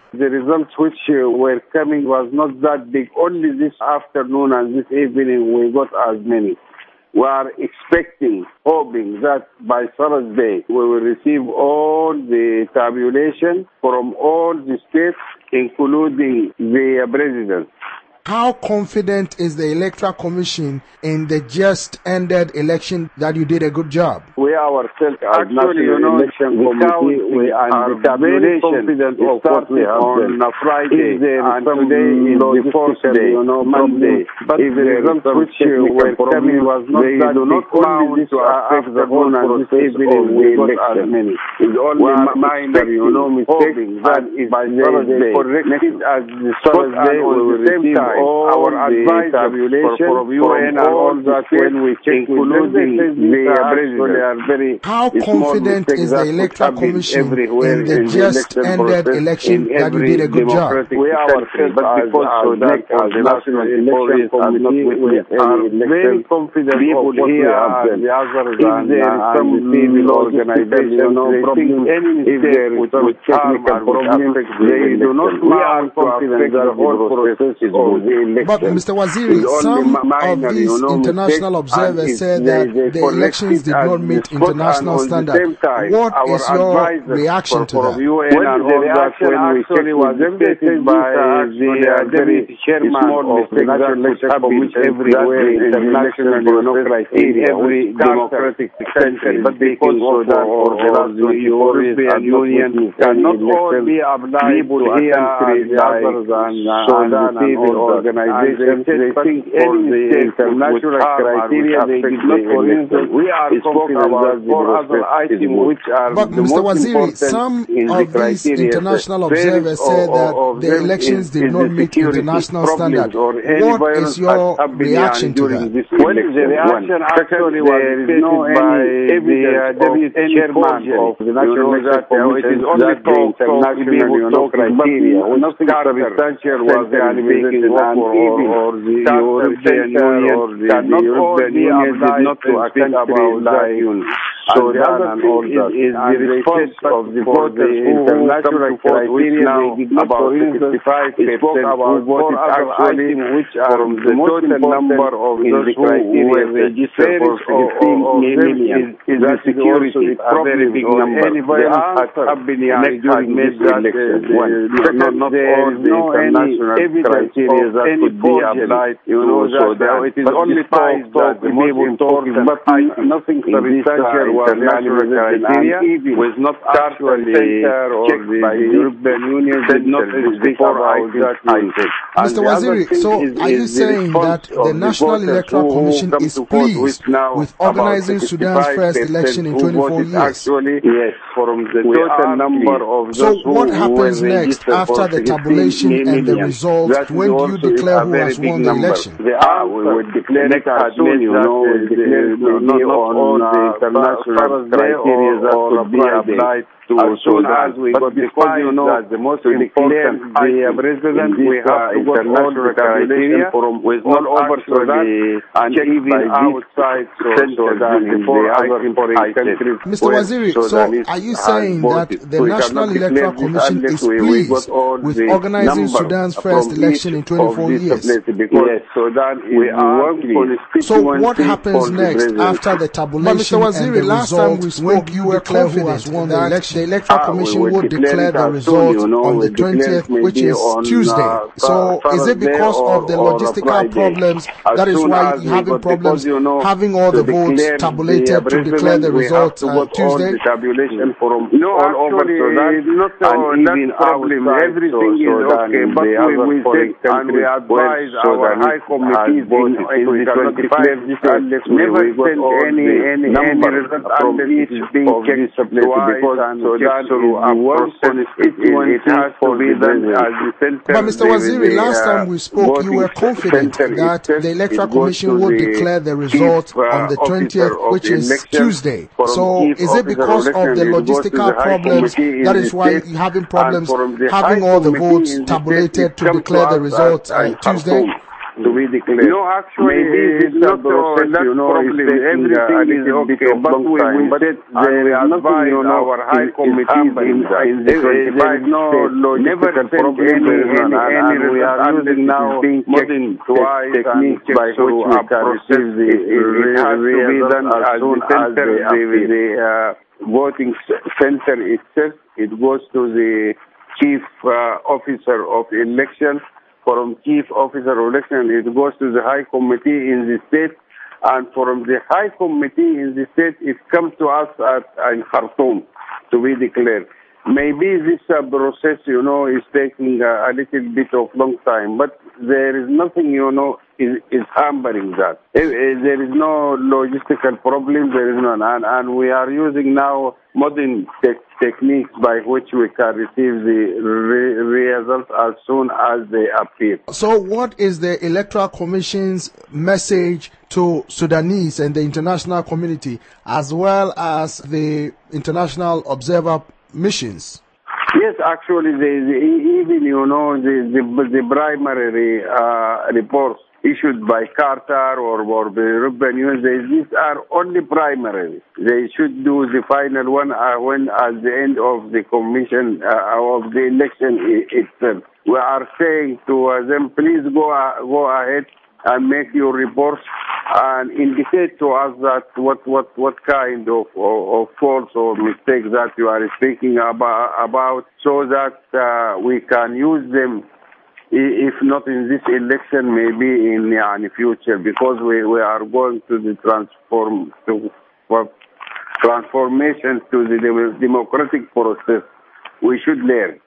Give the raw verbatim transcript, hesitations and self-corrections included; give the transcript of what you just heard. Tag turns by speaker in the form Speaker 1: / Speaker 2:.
Speaker 1: The results which uh, were coming was not that big. Only this afternoon and this evening we got as many. We are expecting, hoping that by Thursday we will receive all the tabulation from all the states, including the president.
Speaker 2: How confident is the Electoral Commission in the just ended election that you did a good job?
Speaker 1: We ourselves, as National you know, Election Committee, we are very confident of what we have on a Friday, and today is the fourth day, you know, Monday. But if the results which were coming was not they that do not only to affect the whole process of the election. It's only minor, you know, mistakes that is by Thursday. Corrected as the Thursday, we will receive our advice tabulation for U N and all that when we check including the president.
Speaker 2: How confident is the Electoral Commission in the just ended election that you did a good job?
Speaker 1: We ourselves, but because Sudan as the National Election Committee, we are very confident people here and the others and some civil organizations, no problem. If there is some technical problem, they do not want to affect the whole process of the election.
Speaker 2: But Mister Waziri, some of these international observers said that the elections did not meet international standards. What is your reaction to that?
Speaker 1: Well, the reaction actually was stated by the deputy chairman of the National Election Commission everywhere in international criteria, every democratic country, but because Sudan or the European Union cannot all be applied to a country other than Sudan and civil organizations. They think any mistake international criteria they did not, for instance, we are talking about four other items which are
Speaker 2: but
Speaker 1: the
Speaker 2: Mister
Speaker 1: most
Speaker 2: Waziri, some of these international observers said that the elections did not meet international standards. What is your reaction to that?
Speaker 1: Well, the reaction actually was stated by the deputy chairman of the National Election Commission. It is only talk of international criteria. Nothing substantial was taken or the European Union or the European Union did not to attend about that. So the other thing is, is the response of the voters who international criteria now they did not, for instance, spoke about four other items which are from the total number of those who were registered for sixteen million. Is the security a very big number? Any violence has been during this election. Not, not all the international criteria that could be applied, you know, so that it is only talk that the most important, but nothing substantial was international criteria was not actually checked by the European Union, did not before about that item.
Speaker 2: Mister Waziri, so are you saying that the National Electoral Commission is pleased with organizing Sudan's first election in twenty-four years?
Speaker 1: Actually, yes, from the total number of
Speaker 2: so what happens next after the tabulation and the results? When do you declare who has won the election?
Speaker 1: The uh, we will declare it as soon, you know, we will declare it not on the international criteria that could be applied to as soon as we got the point, you know, that the most important the president, we have international criteria with all over Sudan and even outside Sudan before other important countries.
Speaker 2: Mister Waziri, so are you saying that the National Electoral Commission is pleased with organizing Sudan's first election in twenty-four years?
Speaker 1: Yes, Sudan we are working.
Speaker 2: So what happens next after the tabulation and the results? When you were confident who won the election? The Electoral Commission will declare the results on the twentieth, which is Tuesday. So is it because of the logistical problems that is why you're having problems having all the votes tabulated to declare the results on Tuesday?
Speaker 1: No, actually, not on that problem. Everything is okay, but we will take and we advise our high committees in we cannot declare this unless never send any any any result until each being checked twice and checked through a process. It has to be done as the center.
Speaker 2: But Mister Waziri, last time we spoke, you were confident that the Electoral Commission would declare the results on the twentieth, which is Tuesday. So is it because of the logistical problems that is why you're having problems having all the votes tabulated to declare the results on Tuesday?
Speaker 1: to be declared.
Speaker 3: No, actually,
Speaker 1: maybe
Speaker 3: it's not process, that you know, problem. Everything is okay, but we, we
Speaker 1: but
Speaker 3: said there is nothing, you know, our high committees in, in the twenty-five
Speaker 1: no logistical problem,
Speaker 3: any, any,
Speaker 1: and,
Speaker 3: any
Speaker 1: and we are using now
Speaker 3: modern
Speaker 1: techniques by which we can receive the
Speaker 3: it has to be done
Speaker 1: as soon as
Speaker 3: the,
Speaker 1: the,
Speaker 3: the uh, voting center itself. It goes to the chief uh, officer of election. From chief officer of election, it goes to the high committee in the state, and from the high committee in the state, it comes to us at in Khartoum to be declared. Maybe this uh, process, you know, is taking uh, a little bit of long time, but there is nothing, you know, is, is hampering that. If, if there is no logistical problem, there is none, and, and we are using now modern te- techniques by which we can receive the re- results as soon as they appear.
Speaker 2: So what is the Electoral Commission's message to Sudanese and the international community, as well as the international observer missions?
Speaker 3: Yes, actually, the, the, even, you know, the, the, the primary uh, reports issued by Carter or, or the European Union, these are only primary. They should do the final one uh, when at the end of the commission uh, of the election itself. We are saying to uh, them, please go uh, go ahead and make your reports and indicate to us that what what, what kind of, of, of faults or mistakes that you are speaking about, about so that uh, we can use them, if not in this election, maybe in the future, because we, we are going to the transform to transformation to the democratic process. We should learn.